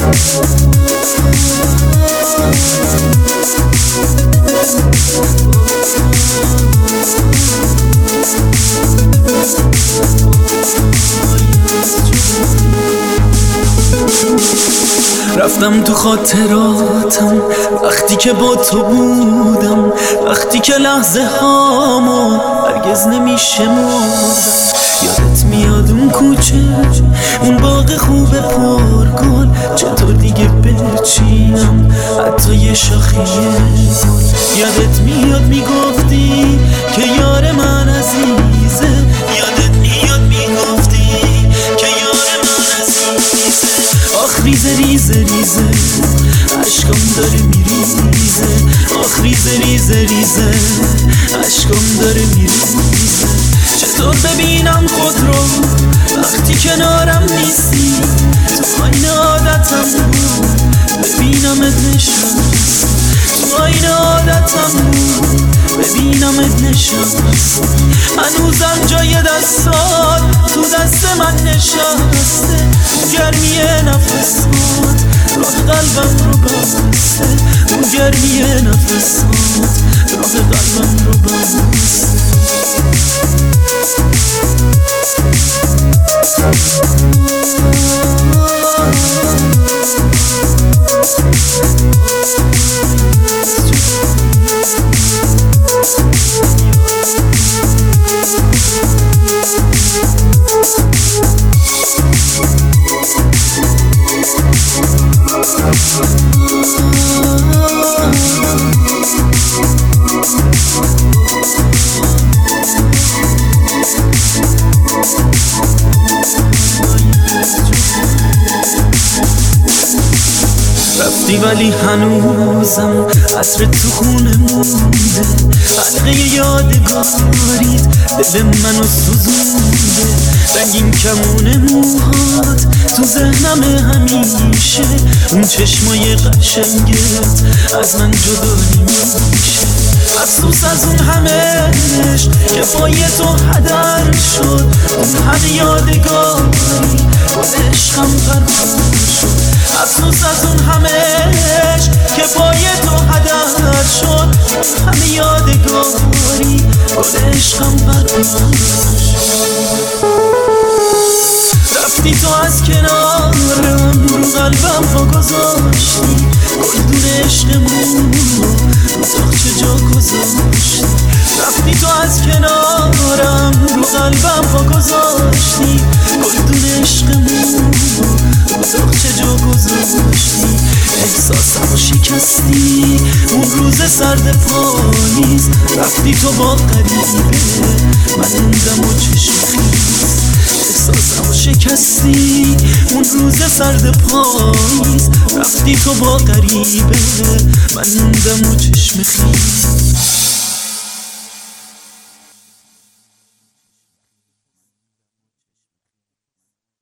رفتم تو خاطراتم وقتی که با تو بودم، وقتی که لحظه هامو هرگز نمیشه مردم. یادت میاد اون کوچه، اون باغ خوب پرگل، چطور دیگه بچینم حتی یه شاخیه گل. یادت میاد میگفتی که یار من عزیزه، یادت میاد میگفتی که یار من عزیزه. آخ ریزه ریزه ریزه عشقم داره میریزه، آخ ریزه ریزه ریزه عشقم داره میریزه. چطور ببینم خود رو وقتی کنارم نیستی؟ تو آین عادتم بود ببینمت نشست، تو آین عادتم بود ببینمت نشست. هنوزم جای دستات تو دست من نشسته، گرمی نفسات راه قلبم رو بسته، اون گرمی نفسات راه قلبم رو بسته. رفتی ولی هنوزم عطر تو خونه مونده، حلقه یادگاریت دل منو سوزونده. رنگین کمون موهات تو ذهنم همیشه، اون چشمای قشنگت از من جدا نمیشه. افسوس از اون همه عشق که پای تو هدر شد، اون همه یادگاری با عشقم غرق شد. افسوس از اون همه عشق که پای تو هدر شد، همه یادگاری با عشقم غرق شد. رفتی تو از کنارم رو قلبم پا گذاشتی، گلدون عشقمون رو تاقچه جا گذاشتی. رفتی تو از کنارم رو قلبم پا گذاشتی، گلدون عشقمون رو تاقچه جا گذاشتی. احساسمو شکستی اون روز سرد پاییز، رفتی تو با غریبه من موندم و چشم خیز. احساسمو شکستی اون روز سرد پاییز، رفتی تو با غریبه من موندم و چشم خیز.